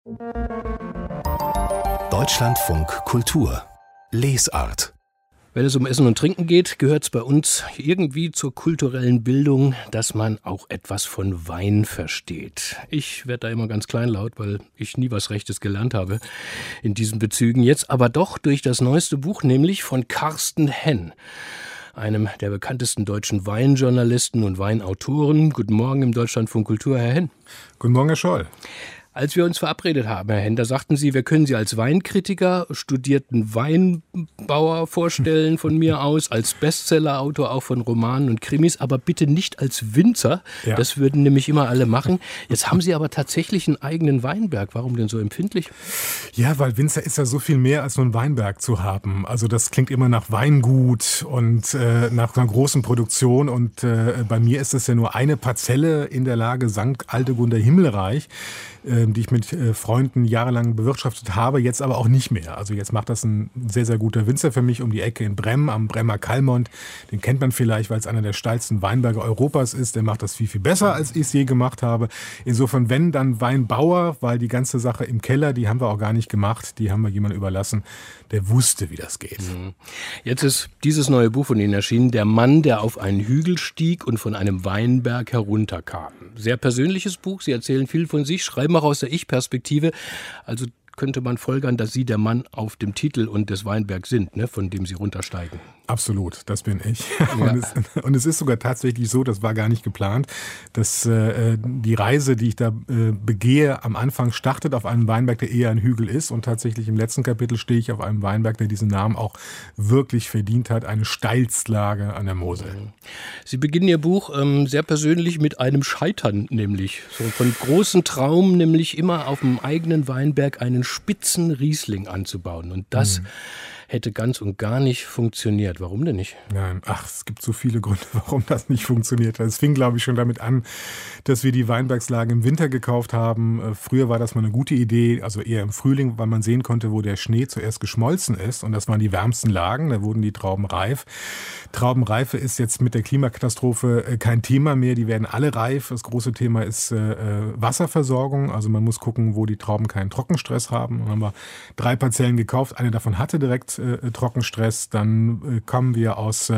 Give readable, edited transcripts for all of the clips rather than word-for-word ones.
Deutschlandfunk Kultur Lesart. Wenn es um Essen und Trinken geht, gehört es bei uns irgendwie zur kulturellen Bildung, dass man auch etwas von Wein versteht. Ich werde da immer ganz kleinlaut, weil ich nie was Rechtes gelernt habe in diesen Bezügen. Jetzt aber doch durch das neueste Buch, nämlich von Carsten Henn, einem der bekanntesten deutschen Weinjournalisten und Weinautoren. Guten Morgen im Deutschlandfunk Kultur, Herr Henn. Guten Morgen, Herr Scholl. Als wir uns verabredet haben, Herr Henn, da sagten Sie, wir können Sie als Weinkritiker, studierten Weinbauer vorstellen von mir aus, als Bestsellerautor auch von Romanen und Krimis, aber bitte nicht als Winzer. Ja. Das würden nämlich immer alle machen. Jetzt haben Sie aber tatsächlich einen eigenen Weinberg. Warum denn so empfindlich? Ja, weil Winzer ist ja so viel mehr als nur ein Weinberg zu haben. Also das klingt immer nach Weingut und nach einer großen Produktion. Und bei mir ist es ja nur eine Parzelle in der Lage St. Aldegunder Himmelreich, die ich mit Freunden jahrelang bewirtschaftet habe, jetzt aber auch nicht mehr. Also jetzt macht das ein sehr, sehr guter Winzer für mich um die Ecke in Bremm, am Bremmer Kalmont. Den kennt man vielleicht, weil es einer der steilsten Weinberge Europas ist. Der macht das viel, viel besser, als ich es je gemacht habe. Insofern, wenn, dann Weinbauer, weil die ganze Sache im Keller, die haben wir auch gar nicht gemacht. Die haben wir jemandem überlassen, der wusste, wie das geht. Jetzt ist dieses neue Buch von Ihnen erschienen, Der Mann, der auf einen Hügel stieg und von einem Weinberg herunterkam. Sehr persönliches Buch. Sie erzählen viel von sich, schreiben auch aus der Ich-Perspektive. Also könnte man folgern, dass Sie der Mann auf dem Titel und des Weinbergs sind, ne, von dem Sie runtersteigen. Absolut, das bin ich. Ja. Und es ist sogar tatsächlich so, das war gar nicht geplant, dass die Reise, die ich da begehe, am Anfang startet auf einem Weinberg, der eher ein Hügel ist. Und tatsächlich im letzten Kapitel stehe ich auf einem Weinberg, der diesen Namen auch wirklich verdient hat, eine Steilstlage an der Mosel. Sie beginnen Ihr Buch sehr persönlich mit einem Scheitern, nämlich so von großen Traum, nämlich immer auf dem eigenen Weinberg einen spitzen Riesling anzubauen. Und das hätte ganz und gar nicht funktioniert. Warum denn nicht? Nein, es gibt so viele Gründe, warum das nicht funktioniert hat. Es fing, glaube ich, schon damit an, dass wir die Weinbergslagen im Winter gekauft haben. Früher war das mal eine gute Idee, also eher im Frühling, weil man sehen konnte, wo der Schnee zuerst geschmolzen ist. Und das waren die wärmsten Lagen, da wurden die Trauben reif. Traubenreife ist jetzt mit der Klimakatastrophe kein Thema mehr. Die werden alle reif. Das große Thema ist Wasserversorgung. Also man muss gucken, wo die Trauben keinen Trockenstress haben. Dann haben wir 3 Parzellen gekauft. Eine davon hatte direkt Trockenstress. Dann kommen wir aus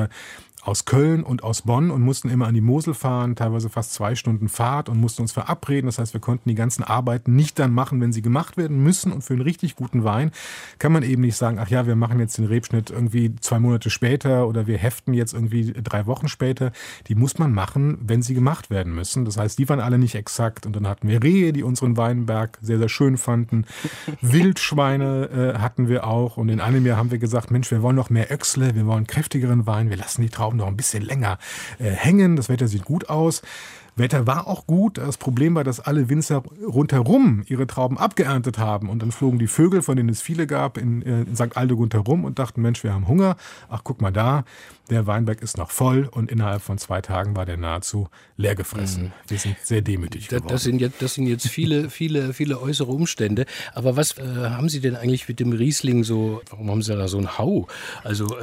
Köln und aus Bonn und mussten immer an die Mosel fahren, teilweise fast 2 Stunden Fahrt und mussten uns verabreden. Das heißt, wir konnten die ganzen Arbeiten nicht dann machen, wenn sie gemacht werden müssen. Und für einen richtig guten Wein kann man eben nicht sagen, ach ja, wir machen jetzt den Rebschnitt irgendwie 2 Monate später oder wir heften jetzt irgendwie 3 Wochen später. Die muss man machen, wenn sie gemacht werden müssen. Das heißt, die waren alle nicht exakt. Und dann hatten wir Rehe, die unseren Weinberg sehr, sehr schön fanden. Wildschweine hatten wir auch. Und in einem Jahr haben wir gesagt, Mensch, wir wollen noch mehr Öchsle, wir wollen kräftigeren Wein, wir lassen die Trauben noch ein bisschen länger hängen. Das Wetter sieht gut aus. Wetter war auch gut. Das Problem war, dass alle Winzer rundherum ihre Trauben abgeerntet haben. Und dann flogen die Vögel, von denen es viele gab, in St. Aldegund herum und dachten, Mensch, wir haben Hunger. Ach, guck mal da, der Weinberg ist noch voll. Und innerhalb von 2 Tagen war der nahezu leer gefressen. Wir sind sehr demütig geworden. Das sind jetzt viele äußere Umstände. Aber was haben Sie denn eigentlich mit dem Riesling so, warum haben Sie da so einen Hau? Also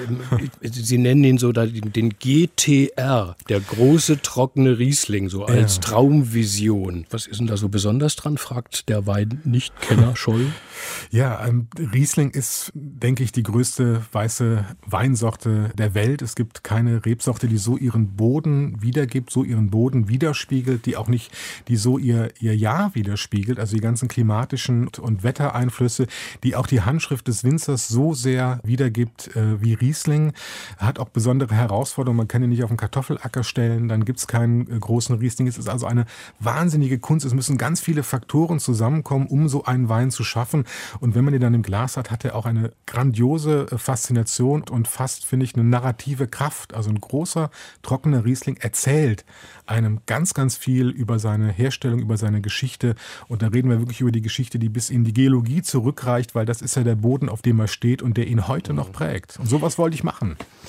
Sie nennen ihn so den GTR, der große trockene Riesling. So als Traumvision. Was ist denn da so besonders dran, fragt der Wein-Nicht-Kenner Scholl. Ja, Riesling ist, denke ich, die größte weiße Weinsorte der Welt. Es gibt keine Rebsorte, die so ihren Boden wiedergibt, so ihren Boden widerspiegelt, die so ihr Jahr widerspiegelt, also die ganzen klimatischen und Wettereinflüsse, die auch die Handschrift des Winzers so sehr wiedergibt wie Riesling. Hat auch besondere Herausforderungen. Man kann ihn nicht auf den Kartoffelacker stellen, dann gibt es keinen großen Riesling. Es ist also eine wahnsinnige Kunst. Es müssen ganz viele Faktoren zusammenkommen, um so einen Wein zu schaffen. Und wenn man den dann im Glas hat, hat er auch eine grandiose Faszination und fast, finde ich, eine narrative Kraft. Also ein großer, trockener Riesling erzählt einem ganz, ganz viel über seine Herstellung, über seine Geschichte. Und da reden wir wirklich über die Geschichte, die bis in die Geologie zurückreicht, weil das ist ja der Boden, auf dem er steht und der ihn heute noch prägt. Und sowas wollte ich machen.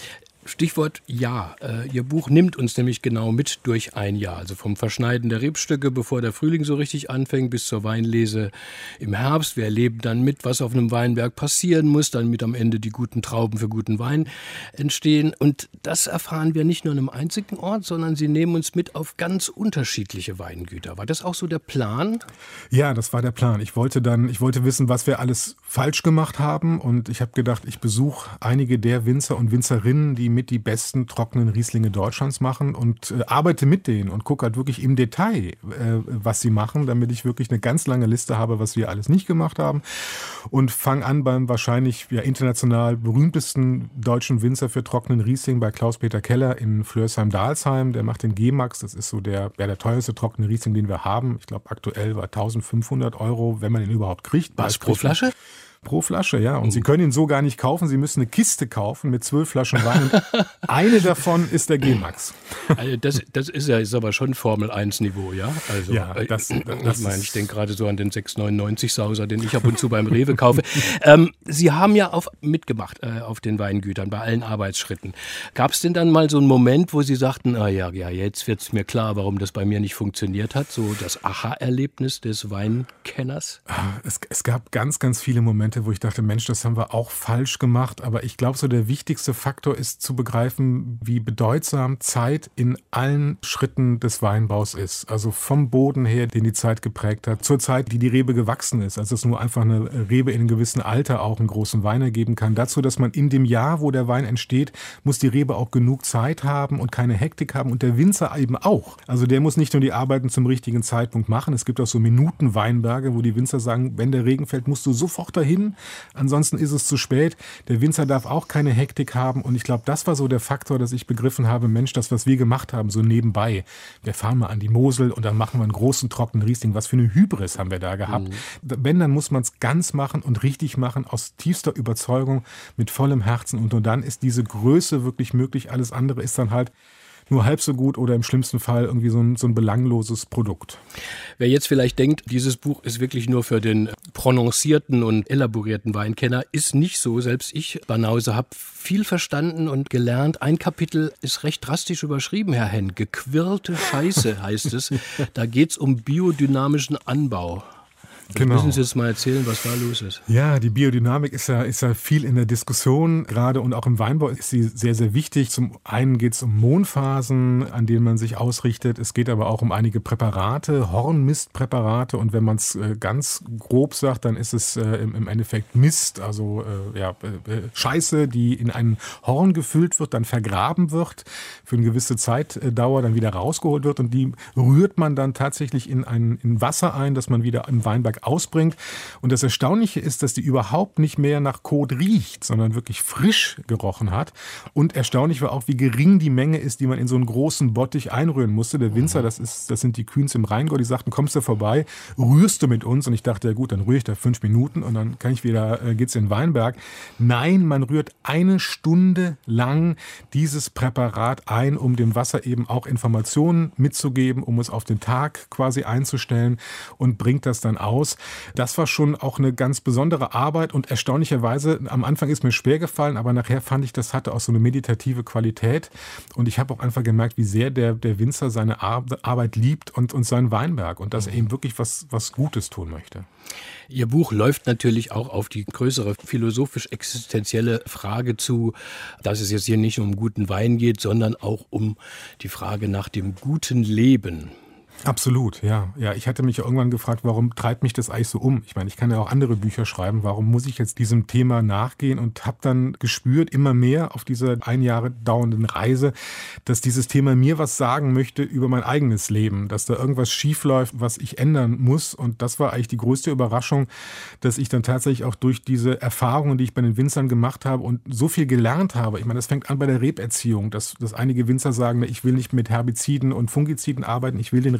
Stichwort Jahr. Ihr Buch nimmt uns nämlich genau mit durch ein Jahr. Also vom Verschneiden der Rebstöcke, bevor der Frühling so richtig anfängt, bis zur Weinlese im Herbst. Wir erleben dann mit, was auf einem Weinberg passieren muss, damit am Ende die guten Trauben für guten Wein entstehen. Und das erfahren wir nicht nur an einem einzigen Ort, sondern Sie nehmen uns mit auf ganz unterschiedliche Weingüter. War das auch so der Plan? Ja, das war der Plan. Ich wollte wissen, was wir alles falsch gemacht haben. Und ich habe gedacht, ich besuche einige der Winzer und Winzerinnen, die mit die besten trockenen Rieslinge Deutschlands machen und arbeite mit denen und gucke halt wirklich im Detail, was sie machen, damit ich wirklich eine ganz lange Liste habe, was wir alles nicht gemacht haben. Und fange an beim wahrscheinlich international berühmtesten deutschen Winzer für trockenen Riesling, bei Klaus-Peter Keller in Flörsheim-Dalsheim. Der macht den G-Max, das ist so der teuerste trockene Riesling, den wir haben. Ich glaube, aktuell war 1.500 €, wenn man ihn überhaupt kriegt. Was, pro Flasche? Pro Flasche, ja. Und Sie können ihn so gar nicht kaufen. Sie müssen eine Kiste kaufen mit 12 Flaschen Wein. Und eine davon ist der G-Max. Also das ist aber schon Formel-1-Niveau, ja? Also, ja, ich denke gerade so an den 6,99 Sauser, den ich ab und zu beim Rewe kaufe. Sie haben ja mitgemacht auf den Weingütern, bei allen Arbeitsschritten. Gab es denn dann mal so einen Moment, wo Sie sagten, jetzt wird es mir klar, warum das bei mir nicht funktioniert hat? So das Aha-Erlebnis des Weinkenners? Es gab ganz, ganz viele Momente, wo ich dachte, Mensch, das haben wir auch falsch gemacht. Aber ich glaube, so der wichtigste Faktor ist zu begreifen, wie bedeutsam Zeit in allen Schritten des Weinbaus ist. Also vom Boden her, den die Zeit geprägt hat, zur Zeit, die Rebe gewachsen ist. Also es nur einfach eine Rebe in einem gewissen Alter auch einen großen Wein ergeben kann. Dazu, dass man in dem Jahr, wo der Wein entsteht, muss die Rebe auch genug Zeit haben und keine Hektik haben. Und der Winzer eben auch. Also der muss nicht nur die Arbeiten zum richtigen Zeitpunkt machen. Es gibt auch so Minutenweinberge, wo die Winzer sagen, wenn der Regen fällt, musst du sofort dahin. Ansonsten ist es zu spät. Der Winzer darf auch keine Hektik haben. Und ich glaube, das war so der Faktor, dass ich begriffen habe, Mensch, das, was wir gemacht haben, so nebenbei. Wir fahren mal an die Mosel und dann machen wir einen großen, trockenen Riesling. Was für eine Hybris haben wir da gehabt. Wenn, dann muss man es ganz machen und richtig machen, aus tiefster Überzeugung, mit vollem Herzen. Und nur dann ist diese Größe wirklich möglich. Alles andere ist dann halt nur halb so gut oder im schlimmsten Fall irgendwie so ein belangloses Produkt. Wer jetzt vielleicht denkt, dieses Buch ist wirklich nur für den prononcierten und elaborierten Weinkenner, ist nicht so. Selbst ich, Banause, habe viel verstanden und gelernt. Ein Kapitel ist recht drastisch überschrieben, Herr Henn. Gequirlte Scheiße heißt es. Da geht es um biodynamischen Anbau. Genau. Müssen Sie jetzt mal erzählen, was da los ist? Ja, die Biodynamik ist ja viel in der Diskussion, gerade und auch im Weinbau ist sie sehr, sehr wichtig. Zum einen geht es um Mondphasen, an denen man sich ausrichtet. Es geht aber auch um einige Präparate, Hornmistpräparate. Und wenn man es ganz grob sagt, dann ist es im Endeffekt Mist, also Scheiße, die in ein Horn gefüllt wird, dann vergraben wird, für eine gewisse Zeitdauer dann wieder rausgeholt wird. Und die rührt man dann tatsächlich in Wasser ein, das man wieder im Weinberg ausbringt. Und das Erstaunliche ist, dass die überhaupt nicht mehr nach Kot riecht, sondern wirklich frisch gerochen hat. Und erstaunlich war auch, wie gering die Menge ist, die man in so einen großen Bottich einrühren musste. Der Winzer, das sind die Kühns im Rheingau, die sagten, kommst du vorbei, rührst du mit uns? Und ich dachte, ja gut, dann rühre ich da 5 Minuten und dann geht's in den Weinberg. Nein, man rührt 1 Stunde lang dieses Präparat ein, um dem Wasser eben auch Informationen mitzugeben, um es auf den Tag quasi einzustellen und bringt das dann aus. Das war schon auch eine ganz besondere Arbeit und erstaunlicherweise, am Anfang ist mir schwer gefallen, aber nachher fand ich, das hatte auch so eine meditative Qualität und ich habe auch einfach gemerkt, wie sehr der Winzer seine Arbeit liebt und seinen Weinberg und dass er eben wirklich was Gutes tun möchte. Ihr Buch läuft natürlich auch auf die größere philosophisch-existenzielle Frage zu, dass es jetzt hier nicht um guten Wein geht, sondern auch um die Frage nach dem guten Leben. Absolut, ja. Ich hatte mich irgendwann gefragt, warum treibt mich das eigentlich so um? Ich meine, ich kann ja auch andere Bücher schreiben. Warum muss ich jetzt diesem Thema nachgehen? Und habe dann gespürt, immer mehr auf dieser 1 Jahr dauernden Reise, dass dieses Thema mir was sagen möchte über mein eigenes Leben, dass da irgendwas schief läuft, was ich ändern muss. Und das war eigentlich die größte Überraschung, dass ich dann tatsächlich auch durch diese Erfahrungen, die ich bei den Winzern gemacht habe und so viel gelernt habe. Ich meine, das fängt an bei der Reberziehung, dass einige Winzer sagen, ich will nicht mit Herbiziden und Fungiziden arbeiten, ich will den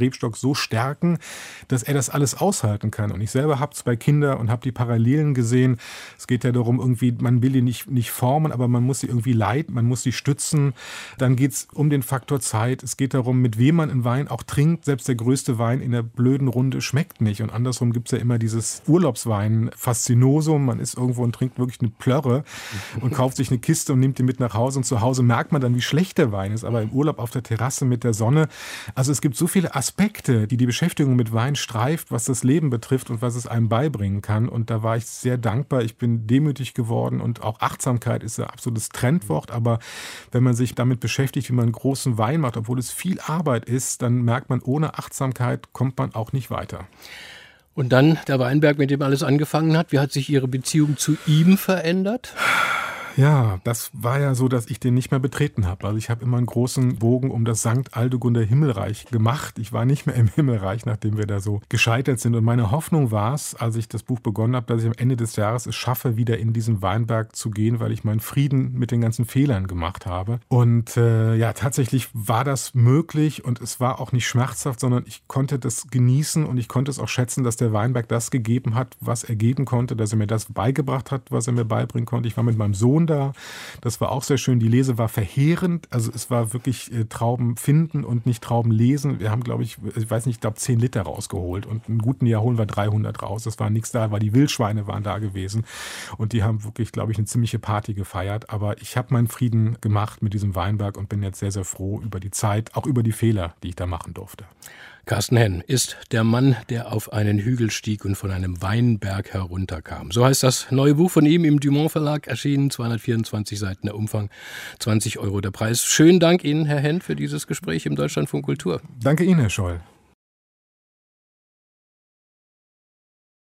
Rebstock so stärken, dass er das alles aushalten kann. Und ich selber habe 2 Kinder und habe die Parallelen gesehen. Es geht ja darum, irgendwie, man will die nicht formen, aber man muss sie irgendwie leiten, man muss sie stützen. Dann geht es um den Faktor Zeit. Es geht darum, mit wem man einen Wein auch trinkt. Selbst der größte Wein in der blöden Runde schmeckt nicht. Und andersrum gibt es ja immer dieses Urlaubswein-Faszinosum. Man ist irgendwo und trinkt wirklich eine Plörre und kauft sich eine Kiste und nimmt die mit nach Hause. Und zu Hause merkt man dann, wie schlecht der Wein ist. Aber im Urlaub auf der Terrasse mit der Sonne. Also es gibt so viele Aspekte, die Beschäftigung mit Wein streift, was das Leben betrifft und was es einem beibringen kann. Und da war ich sehr dankbar. Ich bin demütig geworden und auch Achtsamkeit ist ein absolutes Trendwort. Aber wenn man sich damit beschäftigt, wie man einen großen Wein macht, obwohl es viel Arbeit ist, dann merkt man, ohne Achtsamkeit kommt man auch nicht weiter. Und dann der Weinberg, mit dem alles angefangen hat. Wie hat sich Ihre Beziehung zu ihm verändert? Ja, das war ja so, dass ich den nicht mehr betreten habe. Also ich habe immer einen großen Bogen um das St. Aldegunder Himmelreich gemacht. Ich war nicht mehr im Himmelreich, nachdem wir da so gescheitert sind. Und meine Hoffnung war es, als ich das Buch begonnen habe, dass ich am Ende des Jahres es schaffe, wieder in diesen Weinberg zu gehen, weil ich meinen Frieden mit den ganzen Fehlern gemacht habe. Und tatsächlich war das möglich und es war auch nicht schmerzhaft, sondern ich konnte das genießen und ich konnte es auch schätzen, dass der Weinberg das gegeben hat, was er geben konnte, dass er mir das beigebracht hat, was er mir beibringen konnte. Ich war mit meinem Sohn da. Das war auch sehr schön. Die Lese war verheerend. Also es war wirklich Trauben finden und nicht Trauben lesen. Wir haben, glaube ich 10 Liter rausgeholt. Und im guten Jahr holen wir 300 raus. Das war nichts da, weil die Wildschweine waren da gewesen. Und die haben wirklich, glaube ich, eine ziemliche Party gefeiert. Aber ich habe meinen Frieden gemacht mit diesem Weinberg und bin jetzt sehr, sehr froh über die Zeit, auch über die Fehler, die ich da machen durfte. Carsten Henn ist der Mann, der auf einen Hügel stieg und von einem Weinberg herunterkam. So heißt das neue Buch von ihm im Dumont Verlag, erschienen, 224 Seiten der Umfang, 20 € der Preis. Schönen Dank Ihnen, Herr Henn, für dieses Gespräch im Deutschlandfunk Kultur. Danke Ihnen, Herr Scholl.